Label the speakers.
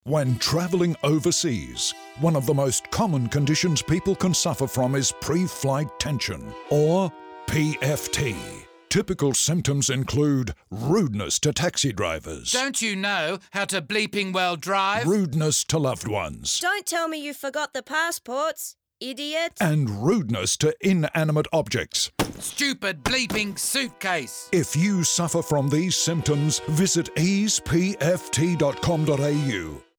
Speaker 1: When travelling overseas, one of the most common conditions people can suffer from is pre-flight tension, or PFT. Typical symptoms include rudeness to taxi drivers.
Speaker 2: Don't you know how to bleeping well drive?
Speaker 1: Rudeness to loved ones.
Speaker 3: Don't tell me you forgot the passports, idiot.
Speaker 1: And rudeness to inanimate objects.
Speaker 2: Stupid bleeping suitcase.
Speaker 1: If you suffer from these symptoms, visit easepft.com.au.